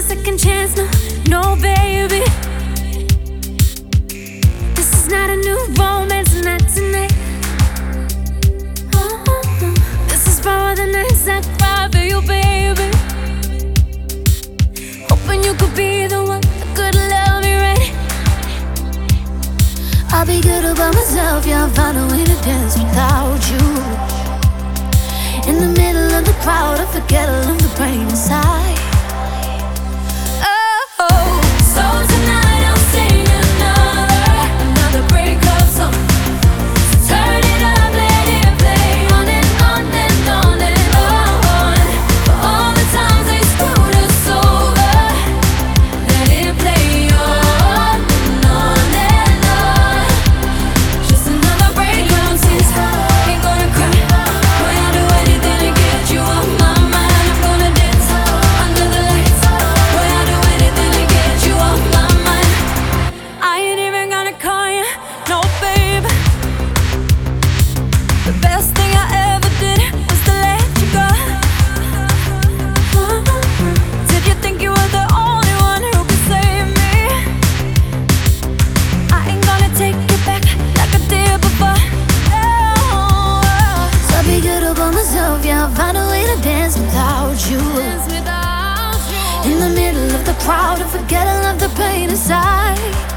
second chance, no, no, baby. This is not a new romance, not tonight. This is for the nights I cry for you, baby. Hoping you could be the one that could love me right. I'll be good about myself, yeah, I'll find a way to dance without you. In the middle of the crowd, I forget all of the pain inside. Oh, so tonight I'll sing another breakup song. So turn it up, let it play on and on and on and on. For all the times they screwed us over, let it play on and on and on. Just another breakup song. Ain't gonna cry. Boy, I'll do anything to get you off my mind. I'm gonna dance under the lights. Boy, I'll do anything to get you off my mind. I ain't even gonna call you, no, babe. The best thing I ever did was to let you go. Did you think you were the only one who could save me? I ain't gonna take it back like I did before. So I'll be good about myself, yeah, I'll find a way to dance without you. In the middle of the crowd, I forget all of the pain inside.